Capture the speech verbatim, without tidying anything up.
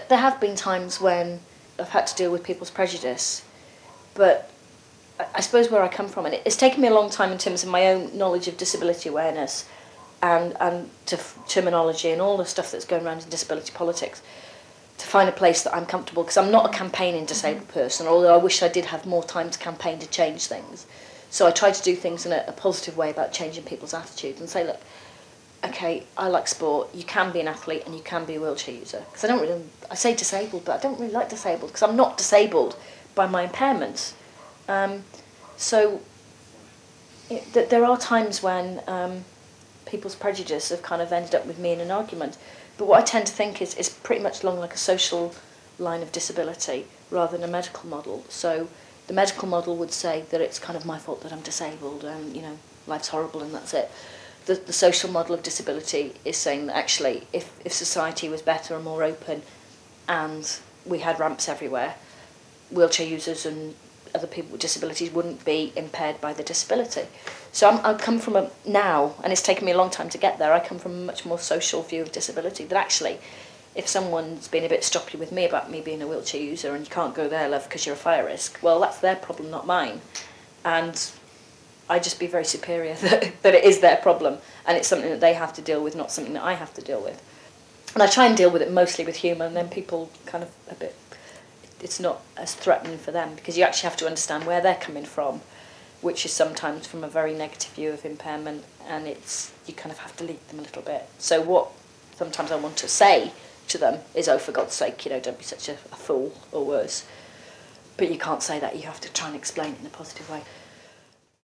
th- there have been times when I've had to deal with people's prejudice, but I, I suppose where I come from, and it, it's taken me a long time in terms of my own knowledge of disability awareness and, and to f- terminology and all the stuff that's going around in disability politics, to find a place that I'm comfortable, because I'm not a campaigning disabled person, although I wish I did have more time to campaign to change things. So I try to do things in a, a positive way about changing people's attitudes and say, look, okay, I like sport, you can be an athlete and you can be a wheelchair user. Because I don't really, I say disabled, but I don't really like disabled, because I'm not disabled by my impairments. Um, so it, th- there are times when um, people's prejudice have kind of ended up with me in an argument. But what I tend to think is, is pretty much along like a social line of disability rather than a medical model. So the medical model would say that it's kind of my fault that I'm disabled and, you know, life's horrible and that's it. The, the social model of disability is saying that actually if, if society was better and more open and we had ramps everywhere, wheelchair users and other people with disabilities wouldn't be impaired by the disability. So I'm, I come from a, now, and it's taken me a long time to get there, I come from a much more social view of disability, that actually if someone's been a bit stroppy with me about me being a wheelchair user and you can't go there, love, because you're a fire risk, well, that's their problem, not mine. And I just be very superior that, that it is their problem and it's something that they have to deal with, not something that I have to deal with. And I try and deal with it mostly with humour, and then people kind of a bit, it's not as threatening for them, because you actually have to understand where they're coming from, which is sometimes from a very negative view of impairment, and it's, you kind of have to lead them a little bit. So what sometimes I want to say to them is, oh, for God's sake, you know, don't be such a, a fool, or worse. But you can't say that, you have to try and explain it in a positive way.